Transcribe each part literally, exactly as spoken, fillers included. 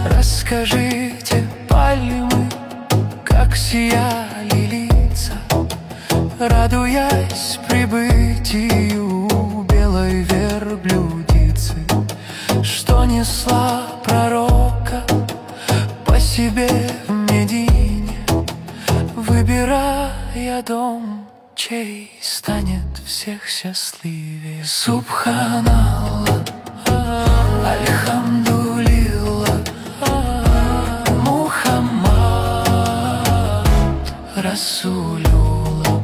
Расскажите, пальмы, как сияли лица, радуясь прибытию белой верблюдицы, что несла пророка по себе в Медине, выбирая дом, чей станет всех счастливее. Субханаллах, альхамдулиллах, Мухаммад Расулюллах.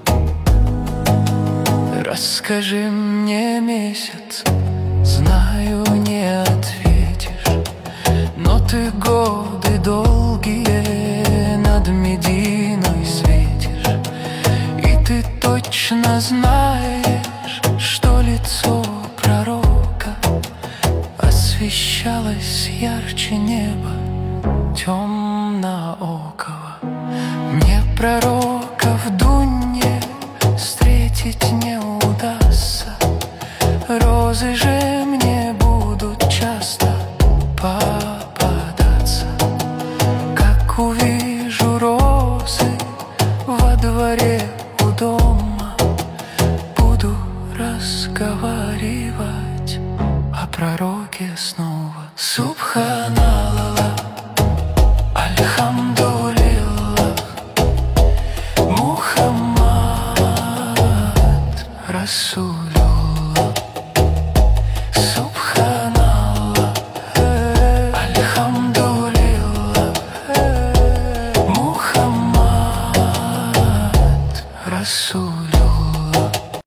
Расскажи мне, месяц, знаю, не ответишь, но ты годы долгие над Мединой светишь, и ты точно знаешь, что лицо пророка освещалось ярче неба темноокого. Мне пророка в Дунье встретить не удастся, розы же мне будут часто попадаться. Как увижу розы во дворе у дома, буду разговаривать о пророке снова. Субханаллах, альхамдулиллах, Мухаммад Расулюллах.